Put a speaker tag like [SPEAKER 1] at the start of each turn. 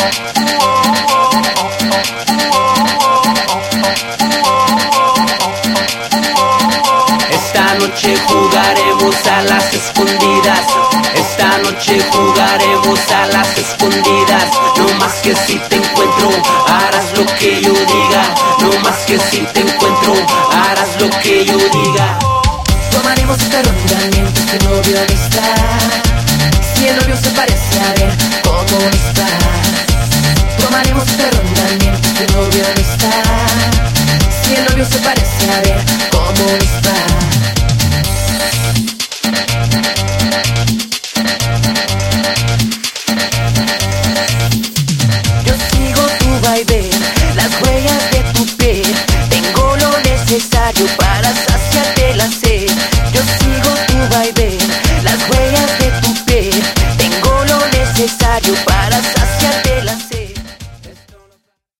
[SPEAKER 1] Esta noche jugaremos a las escondidas. Esta noche jugaremos a las escondidas. No más que si te encuentro, harás lo que yo diga. No más que si te encuentro, harás lo que yo diga.
[SPEAKER 2] Tomaremos esta ronda mientras tu novio no está. Si el novio se parece a ver cómo no está. Tomaremos esta ronda mientras tu novio no está. Si el novio se parece a ver cómo no está. Yo sigo tu vaivén, las huellas de tu piel. Tengo lo necesario para saciarte la sed. Yo sigo tu vaivén, las huellas de tu piel. Tengo lo necesario para